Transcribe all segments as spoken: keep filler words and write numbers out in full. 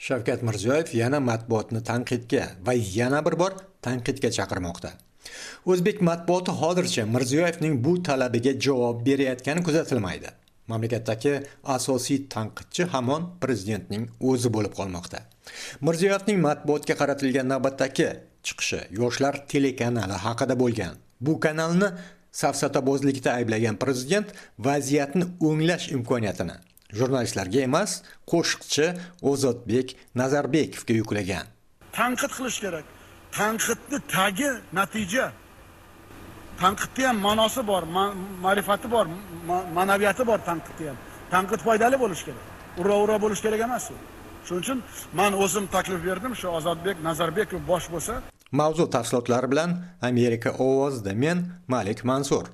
Shavkat Mirziyoyev yana matbuotni tanqidga va yana bir bor tanqidga chaqirmoqda. O'zbek matbuoti hozircha Mirziyoyevning bu talabiga javob berayotgani kuzatilmaydi. Mamlakatdagi asosiy tanqidchi hamon prezidentning o'zi bo'lib qolmoqda. Mirziyoyevning matbuotga qaratilgan navbatdagi chiqishi Yoshlar telekanali haqida bo'lgan. Bu kanalni safsatabozlikda ayblagan prezident vaziyatni o'nglash imkoniyatini jurnalistlarga emas, qo'shiqchi Ozodbek Nazarbekovga yuklagan. Tanqid qilish kerak. Tanqidni tagi natija. Tanqidda ham ma'nosi bor, ma'rifati bor, ma'naviyati bor tanqidda ham. Tanqid foydali bo'lish kerak. Ura-ura bo'lish kerak emas u. Shuning uchun men o'zim taklif berdim, shu Ozodbek Nazarbekov bosh bo'lsa. Mavzu tafsilotlari bilan Amerika ovozida men Malik Mansur.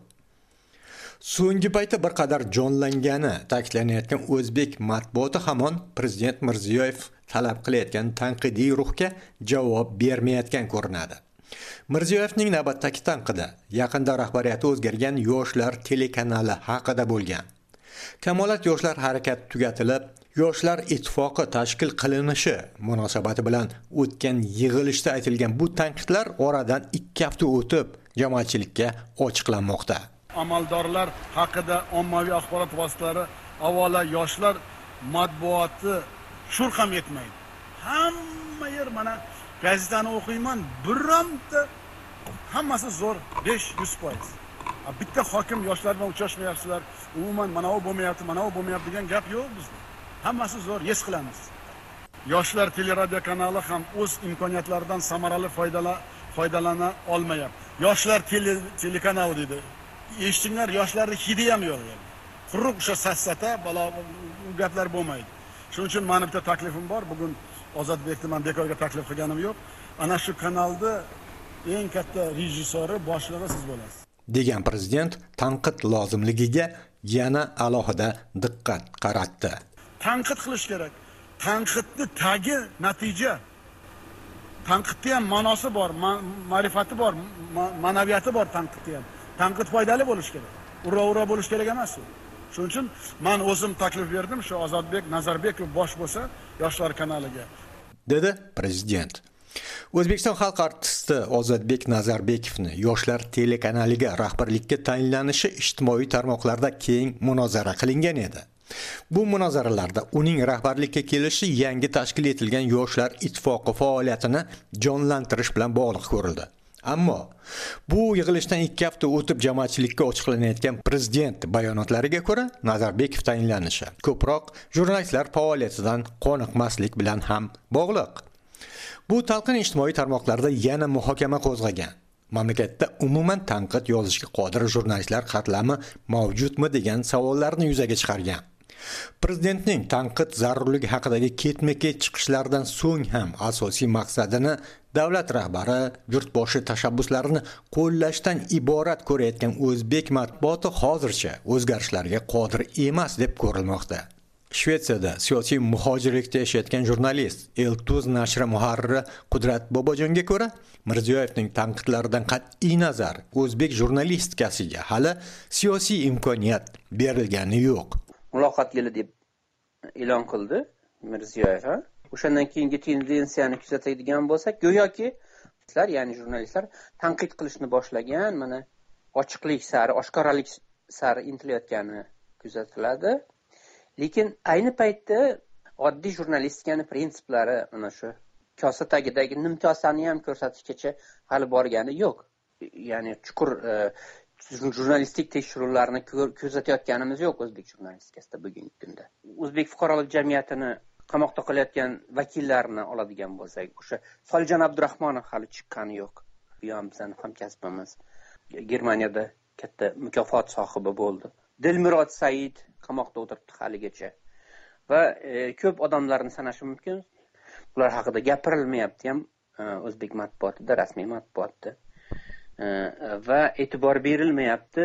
So'nggi paytda bir qadar jonlangani ta'kidlanayotgan o'zbek matbuoti hamon prezident Mirziyoyev talab qilayotgan tanqidiy ruhga javob bermayotgan ko'rinadi. Mirziyoyevning navbatdagi tanqidi yaqinda rahbariyati o'zgargan Yoshlar telekanali haqida bo'lgan. Kamolat yoshlar harakati tugatilib, Yoshlar ittifoqi tashkil qilinishi munosabati bilan o'tgan yig'ilishda aytilgan bu tanqidlar oradan ikki hafta o'tib jamoatchilikka ochiqlanmoqda. Amaldorlar haqida ommaviy axborot vositalari avvalo yoshlar matbuoti shur ham yetmaydi. Hamma yer mana gazetani o'qiyman, bironta hammasi zo'r besh yuz foiz. Bitta hokim yoshlar bilan uchrashmayapsizlar, umuman mana bu bo'lmayapti, mana bu bo'lmayapti degan gap yo'q bizda. Hammasi zo'r, yes qilamiz. Yoshlar teleradio kanali ham o'z imkoniyatlaridan samarali foydalana olmayapti. Yoshlar telekanali deydi. Eshtinglar, yoshlarni hidi ham yo'q. Quruq o'sha sassata, balo u gaplar bo'lmaydi. Shuning uchun men bitta taklifim bor. Bugun Ozodbekni men bekorga taklif qilganim yo'q. Ana shu kanalda eng katta rejissyori, boshlig'i siz bo'lasiz. degan prezident tanqid lozimligiga yana alohida diqqat qaratdi. Tanqid qilish kerak. Tanqidni tagi natija. Tanqidda ham ma'nosi bor, ma'rifati bor, ma'naviyati bor tanqidda ham. Tanqid foydali bo'lish kerak. Ura-ura bo'lish kerak emas u. Shuning uchun men o'zim taklif berdim, shu Ozodbek Nazarbekov bosh bo'lsa Yoshlar kanaliga, dedi prezident. O'zbekiston xalq artisti Ozodbek Nazarbekovni Yoshlar telekanaliga rahbarlikka tayinlanishi ijtimoiy tarmoqlarda keng munozara qilingan edi. Bu munozaralarda uning rahbarlikka kelishi yangi tashkil etilgan Yoshlar ittifoqi faoliyatini jonlantirish bilan bog'liq ko'rildi. Ammo bu yig'ilishdan ikki hafta o'tib jamoatchilikka ochiqlanayotgan prezident bayonotlariga ko'ra Nazarbekov tayinlanishi ko'proq jurnalistlar faoliyatidan qoniqmaslik bilan ham bog'liq. Bu talqin ijtimoiy tarmoqlarda yana muhokama qo'zg'agan. Mamlakatda umuman tanqid yozishga qodir jurnalistlar qatlami mavjudmi degan savollarni yuzaga chiqargan. Prezidentning tanqid zarurligi haqidagi ketma-ket chiqishlaridan so'ng ham asosiy maqsadini davlat rahbari yurtboshi tashabbuslarini qo'llashdan iborat ko'rayotgan o'zbek matbuoti hozircha o'zgarishlarga qodir emas deb ko'rilmoqda. Shvetsiyada siyosiy muhojirlikda yashayotgan jurnalist Eltuz nashri muharriri Qudrat Bobojonga ko'ra, Mirziyoyevning tanqidlaridan qat'iy nazar o'zbek jurnalistikasiga hali siyosiy imkoniyat berilgani yo'q. Muloqot yili deb e'lon qildi Mirziyoyev. O'shandan keyingi tendensiyani kuzatadigan bo'lsak, go'yoki sizlar, ya'ni jurnalistlar tanqid qilishni boshlagan, mana ochiqlik sari, oshkoralik sari intilayotgani kuzatiladi. Lekin ayni paytda oddiy jurnalistikani prinsiplari mana shu kosa tagidagi nimkosani ham ko'rsatishgacha hali borgani yo'q. Ya'ni chuqur jurnalistik tekshiruvlarni kuzatayotganimiz yo'q o'zbek jurnalistikasida bugungi kunda. O'zbek fuqarolik jamiyatini qamoqda qilayotgan vakillarni oladigan bo'lsak, o'sha Soljan Abdurahmonov hali chiqqani yo'q. Bu ham bizning hamkasbimiz. Germaniyada katta mukofot sohibi bo'ldi. Dilmurod Said qamoqda o'tiribdi haligacha. Va e, ko'p odamlarni sanash mumkin. Ular haqida gapirilmayapti ham o'zbek matbuotida, rasmiy matbuotda. E, va e'tibor berilmayapti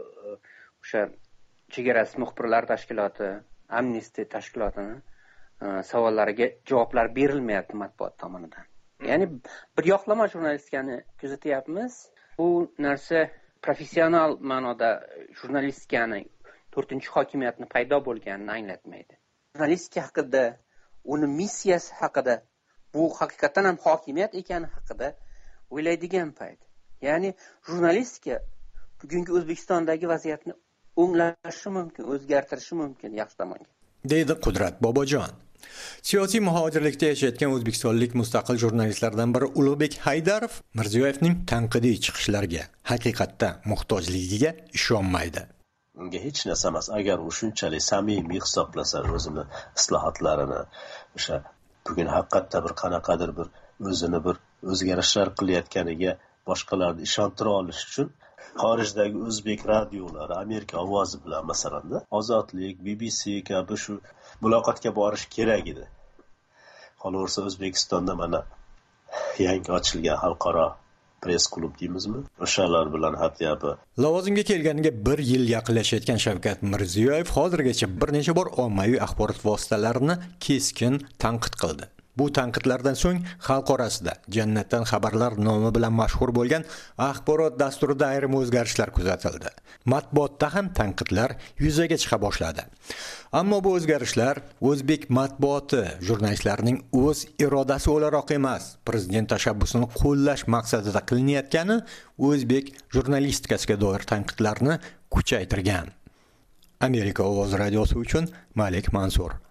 o'sha chegarasiz muxbirlar tashkiloti, Amnesty tashkilotini savollariga javoblar berilmayapti matbuot tomonidan. Ya'ni bir yoqlama jurnalistikani kuzatyapmiz. Bu narsa professional ma'noda jurnalistikani to'rtinchi hokimiyatni paydo bo'lganini anglatmaydi. Jurnalistika haqida uni missiyasi haqida, bu haqiqatan ham hokimiyat ekani haqida o'ylaydigan payt. Ya'ni jurnalistika bugungi O'zbekistondagi vaziyatni o'nglashi mumkin, o'zgartirishi mumkin yaxshi tomonga. Deydi Qudrat Bobojon. Siyosiy muhojirlikda yashayotgan o'zbekistonlik mustaqil jurnalistlardan biri Ulug'bek Haydarov Mirziyoyevning tanqidiy chiqishlariga, haqiqatda muhtojligiga ishonmaydi. Unga hech narsa emas, agar u shunchalik samimiy hisoblasa o'zini islohotlarini, o'sha bugun haqiqatda bir qanaqadir bir o'zini bir o'zgarishlar qilayotganiga boshqalarni ishontira olish uchun xorijdagi o'zbek radiolari, Amerika ovozi bilan masalanda Ozodlik, B B C kabi shu muloqotga borish kerak edi. Qolaversa O'zbekistonda mana yangi ochilgan xalqaro press klub deymizmi? O'shalar bilan hatyopi. Lavozimga kelganiga bir yil yaqinlashayotgan Shavkat Mirziyoyev hozirgacha bir necha bor ommaviy axborot vositalarini keskin tanqid qildi. Bu tanqidlardan so'ng xalq orasida Jannatdan xabarlar nomi bilan mashhur bo'lgan axborot dasturida ayrim o'zgarishlar kuzatildi. Matbuotda ham tanqidlar yuzaga chiqa boshladi. Ammo bu o'zgarishlar o'zbek matbuoti jurnalistlarining o'z irodasi o'laroq emas, prezident tashabbusini qo'llash maqsadida qilinayotgani o'zbek jurnalistikasiga doir tanqidlarni kuchaytirgan. Amerika ovozi radiosi uchun Malik Mansur.